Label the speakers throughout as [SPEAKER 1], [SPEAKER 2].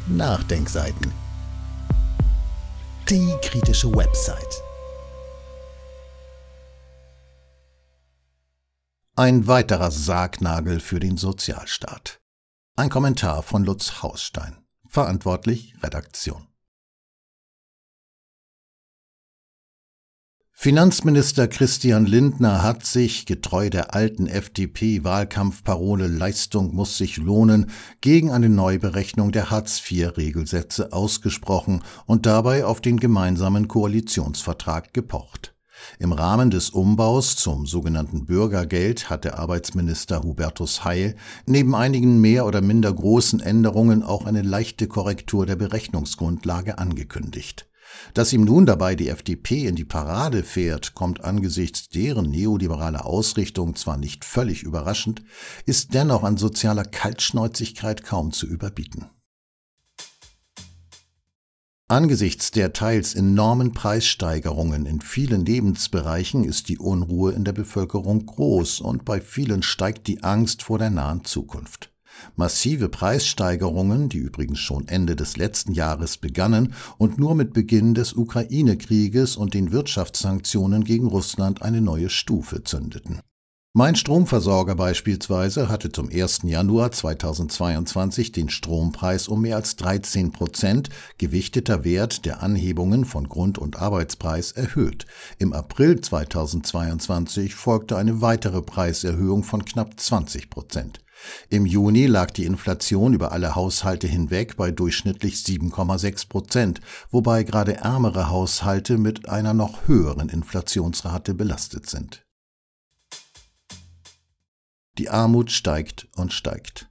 [SPEAKER 1] Nachdenkseiten. Die kritische Website. Ein weiterer Sargnagel für den Sozialstaat. Ein Kommentar von Lutz Hausstein. Verantwortlich Redaktion. Finanzminister Christian Lindner hat sich, getreu der alten FDP-Wahlkampfparole Leistung muss sich lohnen, gegen eine Neuberechnung der Hartz-IV-Regelsätze ausgesprochen und dabei auf den gemeinsamen Koalitionsvertrag gepocht. Im Rahmen des Umbaus zum sogenannten Bürgergeld hat der Arbeitsminister Hubertus Heil neben einigen mehr oder minder großen Änderungen auch eine leichte Korrektur der Berechnungsgrundlage angekündigt. Dass ihm nun dabei die FDP in die Parade fährt, kommt angesichts deren neoliberaler Ausrichtung zwar nicht völlig überraschend, ist dennoch an sozialer Kaltschnäuzigkeit kaum zu überbieten. Angesichts der teils enormen Preissteigerungen in vielen Lebensbereichen ist die Unruhe in der Bevölkerung groß und bei vielen steigt die Angst vor der nahen Zukunft. Massive Preissteigerungen, die übrigens schon Ende des letzten Jahres begannen und nur mit Beginn des Ukraine-Krieges und den Wirtschaftssanktionen gegen Russland eine neue Stufe zündeten. Mein Stromversorger beispielsweise hatte zum 1. Januar 2022 den Strompreis um mehr als 13%, gewichteter Wert der Anhebungen von Grund- und Arbeitspreis, erhöht. Im April 2022 folgte eine weitere Preiserhöhung von knapp 20%. Im Juni lag die Inflation über alle Haushalte hinweg bei durchschnittlich 7,6%, wobei gerade ärmere Haushalte mit einer noch höheren Inflationsrate belastet sind. Die Armut steigt und steigt.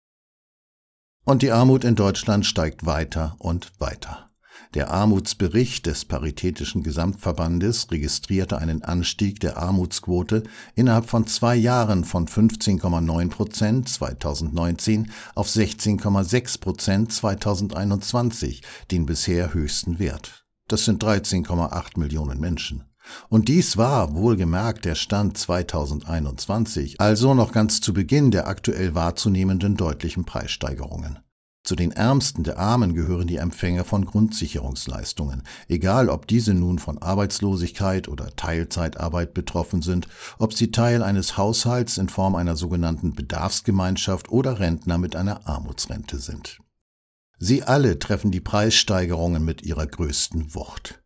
[SPEAKER 1] Und die Armut in Deutschland steigt weiter und weiter. Der Armutsbericht des Paritätischen Gesamtverbandes registrierte einen Anstieg der Armutsquote innerhalb von 2 Jahren von 15,9% 2019 auf 16,6% 2021, den bisher höchsten Wert. Das sind 13,8 Millionen Menschen. Und dies war, wohlgemerkt, der Stand 2021, also noch ganz zu Beginn der aktuell wahrzunehmenden deutlichen Preissteigerungen. Zu den Ärmsten der Armen gehören die Empfänger von Grundsicherungsleistungen, egal ob diese nun von Arbeitslosigkeit oder Teilzeitarbeit betroffen sind, ob sie Teil eines Haushalts in Form einer sogenannten Bedarfsgemeinschaft oder Rentner mit einer Armutsrente sind. Sie alle treffen die Preissteigerungen mit ihrer größten Wucht.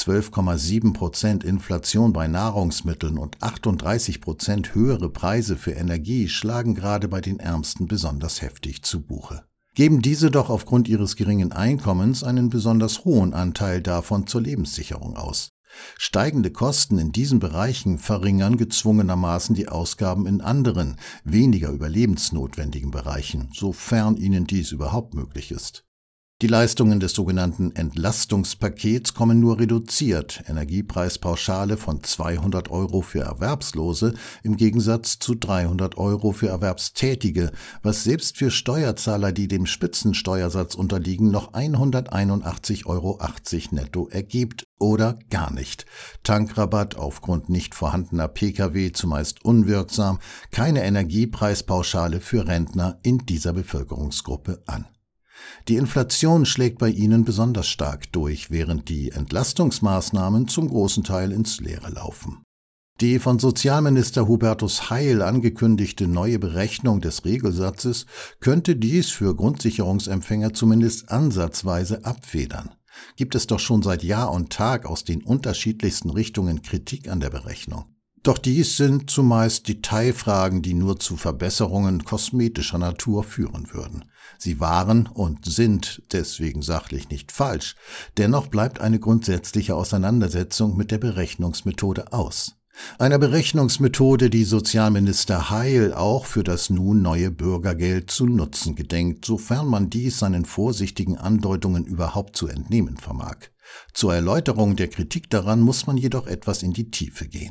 [SPEAKER 1] 12,7% Inflation bei Nahrungsmitteln und 38% höhere Preise für Energie schlagen gerade bei den Ärmsten besonders heftig zu Buche. Geben diese doch aufgrund ihres geringen Einkommens einen besonders hohen Anteil davon zur Lebenssicherung aus. Steigende Kosten in diesen Bereichen verringern gezwungenermaßen die Ausgaben in anderen, weniger überlebensnotwendigen Bereichen, sofern ihnen dies überhaupt möglich ist. Die Leistungen des sogenannten Entlastungspakets kommen nur reduziert, Energiepreispauschale von 200 € für Erwerbslose im Gegensatz zu 300 € für Erwerbstätige, was selbst für Steuerzahler, die dem Spitzensteuersatz unterliegen, noch 181,80 € netto ergibt oder gar nicht. Tankrabatt aufgrund nicht vorhandener Pkw zumeist unwirksam, keine Energiepreispauschale für Rentner in dieser Bevölkerungsgruppe an. Die Inflation schlägt bei ihnen besonders stark durch, während die Entlastungsmaßnahmen zum großen Teil ins Leere laufen. Die von Sozialminister Hubertus Heil angekündigte neue Berechnung des Regelsatzes könnte dies für Grundsicherungsempfänger zumindest ansatzweise abfedern. Gibt es doch schon seit Jahr und Tag aus den unterschiedlichsten Richtungen Kritik an der Berechnung. Doch dies sind zumeist Detailfragen, die nur zu Verbesserungen kosmetischer Natur führen würden. Sie waren und sind deswegen sachlich nicht falsch, dennoch bleibt eine grundsätzliche Auseinandersetzung mit der Berechnungsmethode aus. Einer Berechnungsmethode, die Sozialminister Heil auch für das nun neue Bürgergeld zu nutzen gedenkt, sofern man dies seinen vorsichtigen Andeutungen überhaupt zu entnehmen vermag. Zur Erläuterung der Kritik daran muss man jedoch etwas in die Tiefe gehen.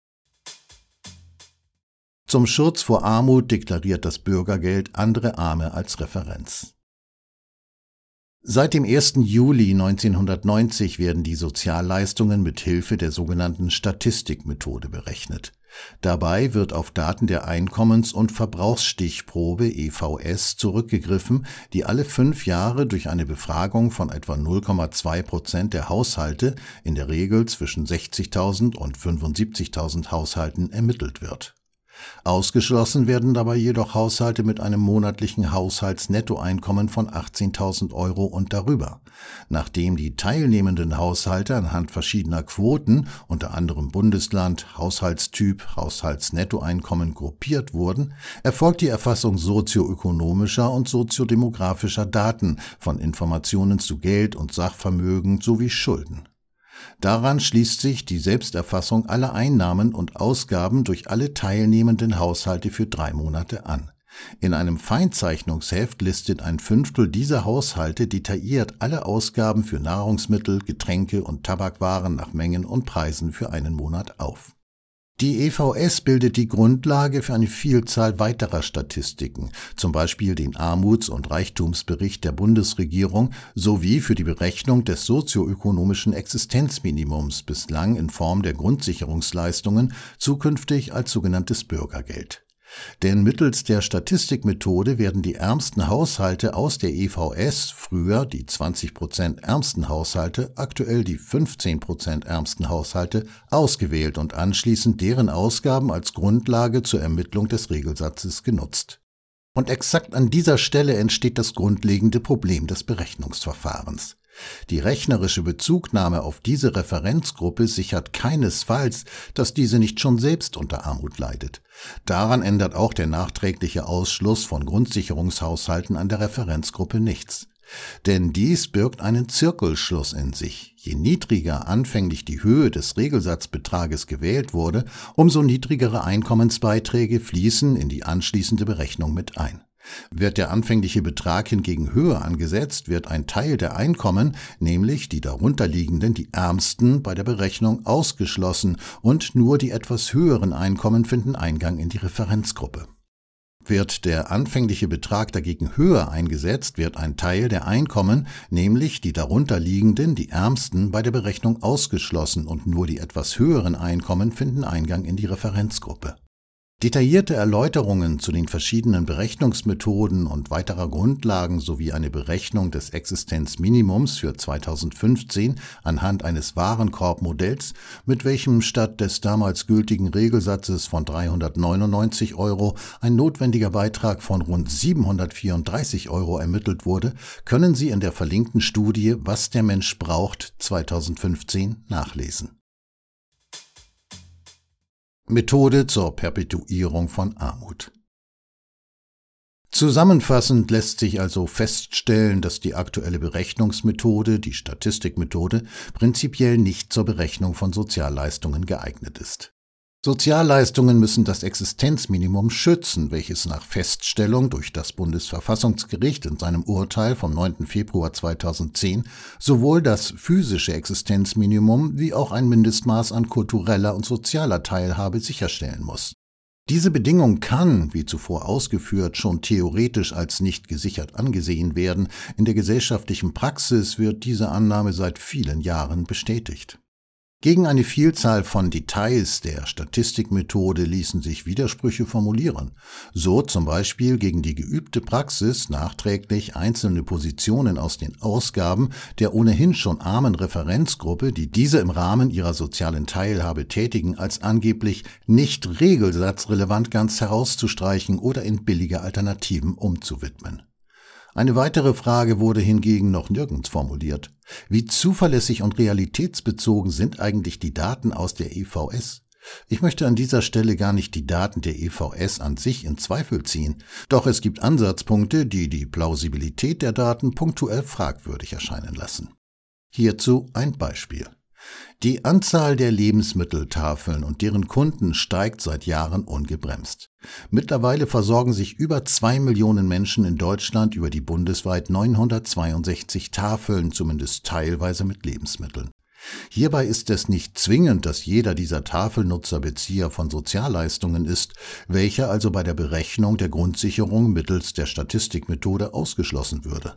[SPEAKER 1] Zum Schutz vor Armut deklariert das Bürgergeld andere Arme als Referenz. Seit dem 1. Juli 1990 werden die Sozialleistungen mit Hilfe der sogenannten Statistikmethode berechnet. Dabei wird auf Daten der Einkommens- und Verbrauchsstichprobe EVS zurückgegriffen, die alle 5 Jahre durch eine Befragung von etwa 0,2% der Haushalte, in der Regel zwischen 60.000 und 75.000 Haushalten, ermittelt wird. Ausgeschlossen werden dabei jedoch Haushalte mit einem monatlichen Haushaltsnettoeinkommen von 18.000 € und darüber. Nachdem die teilnehmenden Haushalte anhand verschiedener Quoten, unter anderem Bundesland, Haushaltstyp, Haushaltsnettoeinkommen, gruppiert wurden, erfolgt die Erfassung sozioökonomischer und soziodemografischer Daten von Informationen zu Geld und Sachvermögen sowie Schulden. Daran schließt sich die Selbsterfassung aller Einnahmen und Ausgaben durch alle teilnehmenden Haushalte für 3 Monate an. In einem Feinzeichnungsheft listet ein Fünftel dieser Haushalte detailliert alle Ausgaben für Nahrungsmittel, Getränke und Tabakwaren nach Mengen und Preisen für einen Monat auf. Die EVS bildet die Grundlage für eine Vielzahl weiterer Statistiken, zum Beispiel den Armuts- und Reichtumsbericht der Bundesregierung sowie für die Berechnung des sozioökonomischen Existenzminimums, bislang in Form der Grundsicherungsleistungen, zukünftig als sogenanntes Bürgergeld. Denn mittels der Statistikmethode werden die ärmsten Haushalte aus der EVS, früher die 20% ärmsten Haushalte, aktuell die 15% ärmsten Haushalte, ausgewählt und anschließend deren Ausgaben als Grundlage zur Ermittlung des Regelsatzes genutzt. Und exakt an dieser Stelle entsteht das grundlegende Problem des Berechnungsverfahrens. Die rechnerische Bezugnahme auf diese Referenzgruppe sichert keinesfalls, dass diese nicht schon selbst unter Armut leidet. Daran ändert auch der nachträgliche Ausschluss von Grundsicherungshaushalten an der Referenzgruppe nichts. Denn dies birgt einen Zirkelschluss in sich. Je niedriger anfänglich die Höhe des Regelsatzbetrages gewählt wurde, umso niedrigere Einkommensbeiträge fließen in die anschließende Berechnung mit ein. Wird der anfängliche Betrag hingegen höher angesetzt, wird ein Teil der Einkommen, nämlich die darunterliegenden, die ärmsten, bei der Berechnung ausgeschlossen und nur die etwas höheren Einkommen finden Eingang in die Referenzgruppe. Wird der anfängliche Betrag dagegen höher eingesetzt, wird ein Teil der Einkommen, nämlich die darunterliegenden, die ärmsten, bei der Berechnung ausgeschlossen und nur die etwas höheren Einkommen finden Eingang in die Referenzgruppe. Detaillierte Erläuterungen zu den verschiedenen Berechnungsmethoden und weiterer Grundlagen sowie eine Berechnung des Existenzminimums für 2015 anhand eines Warenkorbmodells, mit welchem statt des damals gültigen Regelsatzes von 399 € ein notwendiger Beitrag von rund 734 € ermittelt wurde, können Sie in der verlinkten Studie Was der Mensch braucht 2015 nachlesen. Methode zur Perpetuierung von Armut. Zusammenfassend lässt sich also feststellen, dass die aktuelle Berechnungsmethode, die Statistikmethode, prinzipiell nicht zur Berechnung von Sozialleistungen geeignet ist. Sozialleistungen müssen das Existenzminimum schützen, welches nach Feststellung durch das Bundesverfassungsgericht in seinem Urteil vom 9. Februar 2010 sowohl das physische Existenzminimum wie auch ein Mindestmaß an kultureller und sozialer Teilhabe sicherstellen muss. Diese Bedingung kann, wie zuvor ausgeführt, schon theoretisch als nicht gesichert angesehen werden. In der gesellschaftlichen Praxis wird diese Annahme seit vielen Jahren bestätigt. Gegen eine Vielzahl von Details der Statistikmethode ließen sich Widersprüche formulieren, so zum Beispiel gegen die geübte Praxis, nachträglich einzelne Positionen aus den Ausgaben der ohnehin schon armen Referenzgruppe, die diese im Rahmen ihrer sozialen Teilhabe tätigen, als angeblich nicht regelsatzrelevant ganz herauszustreichen oder in billige Alternativen umzuwidmen. Eine weitere Frage wurde hingegen noch nirgends formuliert. Wie zuverlässig und realitätsbezogen sind eigentlich die Daten aus der EVS? Ich möchte an dieser Stelle gar nicht die Daten der EVS an sich in Zweifel ziehen, doch es gibt Ansatzpunkte, die die Plausibilität der Daten punktuell fragwürdig erscheinen lassen. Hierzu ein Beispiel. Die Anzahl der Lebensmitteltafeln und deren Kunden steigt seit Jahren ungebremst. Mittlerweile versorgen sich über 2 Millionen Menschen in Deutschland über die bundesweit 962 Tafeln zumindest teilweise mit Lebensmitteln. Hierbei ist es nicht zwingend, dass jeder dieser Tafelnutzer Bezieher von Sozialleistungen ist, welcher also bei der Berechnung der Grundsicherung mittels der Statistikmethode ausgeschlossen würde.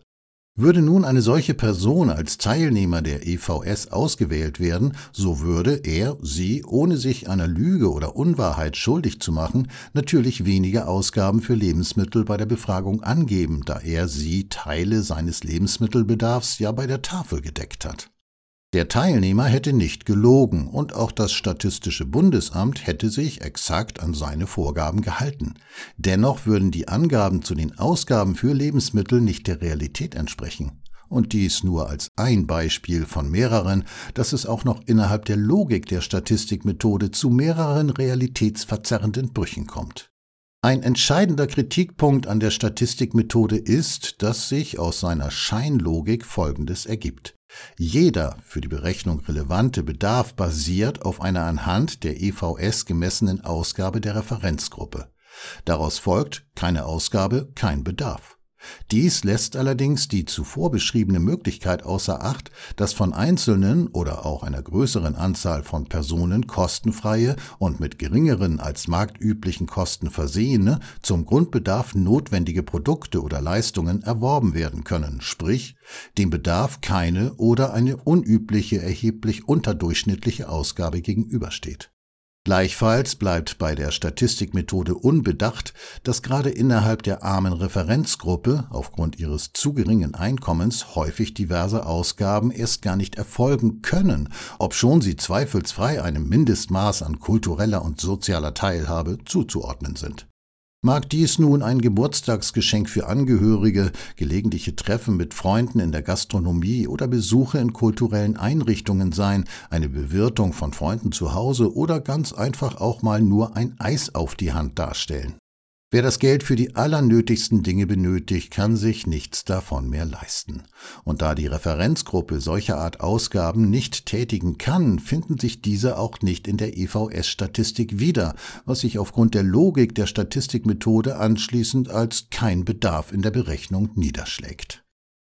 [SPEAKER 1] Würde nun eine solche Person als Teilnehmer der EVS ausgewählt werden, so würde er, sie, ohne sich einer Lüge oder Unwahrheit schuldig zu machen, natürlich weniger Ausgaben für Lebensmittel bei der Befragung angeben, da er, sie Teile seines Lebensmittelbedarfs ja bei der Tafel gedeckt hat. Der Teilnehmer hätte nicht gelogen und auch das Statistische Bundesamt hätte sich exakt an seine Vorgaben gehalten. Dennoch würden die Angaben zu den Ausgaben für Lebensmittel nicht der Realität entsprechen. Und dies nur als ein Beispiel von mehreren, dass es auch noch innerhalb der Logik der Statistikmethode zu mehreren realitätsverzerrenden Brüchen kommt. Ein entscheidender Kritikpunkt an der Statistikmethode ist, dass sich aus seiner Scheinlogik Folgendes ergibt. Jeder für die Berechnung relevante Bedarf basiert auf einer anhand der EVS gemessenen Ausgabe der Referenzgruppe. Daraus folgt keine Ausgabe, kein Bedarf. Dies lässt allerdings die zuvor beschriebene Möglichkeit außer Acht, dass von einzelnen oder auch einer größeren Anzahl von Personen kostenfreie und mit geringeren als marktüblichen Kosten versehene, zum Grundbedarf notwendige Produkte oder Leistungen erworben werden können, sprich, dem Bedarf keine oder eine unübliche, erheblich unterdurchschnittliche Ausgabe gegenübersteht. Gleichfalls bleibt bei der Statistikmethode unbedacht, dass gerade innerhalb der armen Referenzgruppe aufgrund ihres zu geringen Einkommens häufig diverse Ausgaben erst gar nicht erfolgen können, obschon sie zweifelsfrei einem Mindestmaß an kultureller und sozialer Teilhabe zuzuordnen sind. Mag dies nun ein Geburtstagsgeschenk für Angehörige, gelegentliche Treffen mit Freunden in der Gastronomie oder Besuche in kulturellen Einrichtungen sein, eine Bewirtung von Freunden zu Hause oder ganz einfach auch mal nur ein Eis auf die Hand darstellen. Wer das Geld für die allernötigsten Dinge benötigt, kann sich nichts davon mehr leisten. Und da die Referenzgruppe solcher Art Ausgaben nicht tätigen kann, finden sich diese auch nicht in der EVS-Statistik wieder, was sich aufgrund der Logik der Statistikmethode anschließend als kein Bedarf in der Berechnung niederschlägt.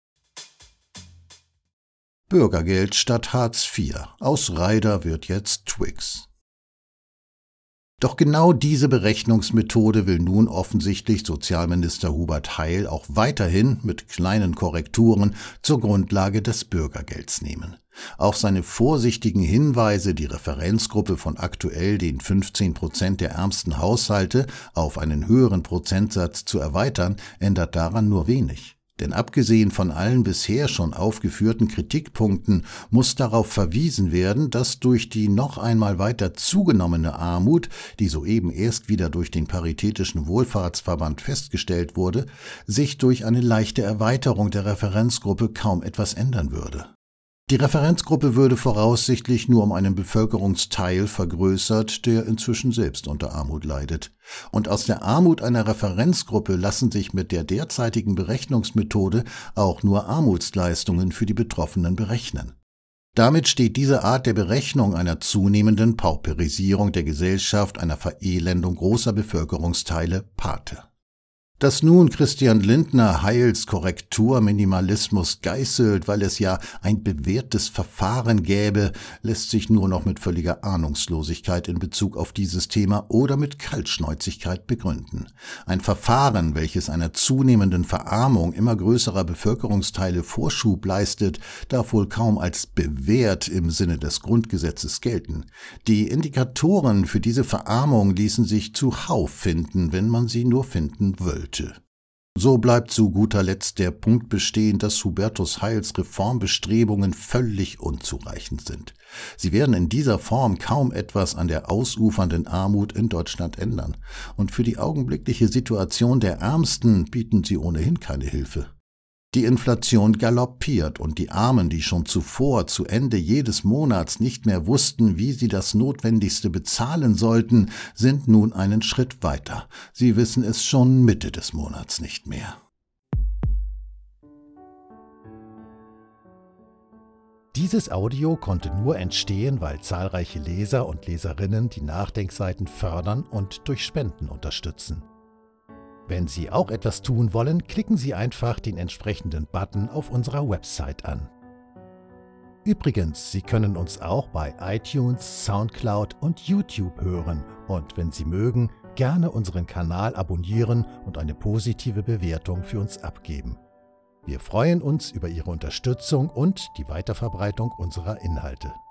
[SPEAKER 1] Bürgergeld statt Hartz IV. Aus Rider wird jetzt Twix. Doch genau diese Berechnungsmethode will nun offensichtlich Sozialminister Hubert Heil auch weiterhin mit kleinen Korrekturen zur Grundlage des Bürgergelds nehmen. Auch seine vorsichtigen Hinweise, die Referenzgruppe von aktuell den 15% der ärmsten Haushalte auf einen höheren Prozentsatz zu erweitern, ändert daran nur wenig. Denn abgesehen von allen bisher schon aufgeführten Kritikpunkten muss darauf verwiesen werden, dass durch die noch einmal weiter zugenommene Armut, die soeben erst wieder durch den Paritätischen Wohlfahrtsverband festgestellt wurde, sich durch eine leichte Erweiterung der Referenzgruppe kaum etwas ändern würde. Die Referenzgruppe würde voraussichtlich nur um einen Bevölkerungsteil vergrößert, der inzwischen selbst unter Armut leidet. Und aus der Armut einer Referenzgruppe lassen sich mit der derzeitigen Berechnungsmethode auch nur Armutsleistungen für die Betroffenen berechnen. Damit steht diese Art der Berechnung einer zunehmenden Pauperisierung der Gesellschaft, einer Verelendung großer Bevölkerungsteile Pate. Dass nun Christian Lindner Heils Korrekturminimalismus geißelt, weil es ja ein bewährtes Verfahren gäbe, lässt sich nur noch mit völliger Ahnungslosigkeit in Bezug auf dieses Thema oder mit Kaltschnäuzigkeit begründen. Ein Verfahren, welches einer zunehmenden Verarmung immer größerer Bevölkerungsteile Vorschub leistet, darf wohl kaum als bewährt im Sinne des Grundgesetzes gelten. Die Indikatoren für diese Verarmung ließen sich zuhauf finden, wenn man sie nur finden wollte. So bleibt zu guter Letzt der Punkt bestehen, dass Hubertus Heils Reformbestrebungen völlig unzureichend sind. Sie werden in dieser Form kaum etwas an der ausufernden Armut in Deutschland ändern. Und für die augenblickliche Situation der Ärmsten bieten sie ohnehin keine Hilfe. Die Inflation galoppiert und die Armen, die schon zuvor zu Ende jedes Monats nicht mehr wussten, wie sie das Notwendigste bezahlen sollten, sind nun einen Schritt weiter. Sie wissen es schon Mitte des Monats nicht mehr.
[SPEAKER 2] Dieses Audio konnte nur entstehen, weil zahlreiche Leser und Leserinnen die Nachdenkseiten fördern und durch Spenden unterstützen. Wenn Sie auch etwas tun wollen, klicken Sie einfach den entsprechenden Button auf unserer Website an. Übrigens, Sie können uns auch bei iTunes, Soundcloud und YouTube hören und wenn Sie mögen, gerne unseren Kanal abonnieren und eine positive Bewertung für uns abgeben. Wir freuen uns über Ihre Unterstützung und die Weiterverbreitung unserer Inhalte.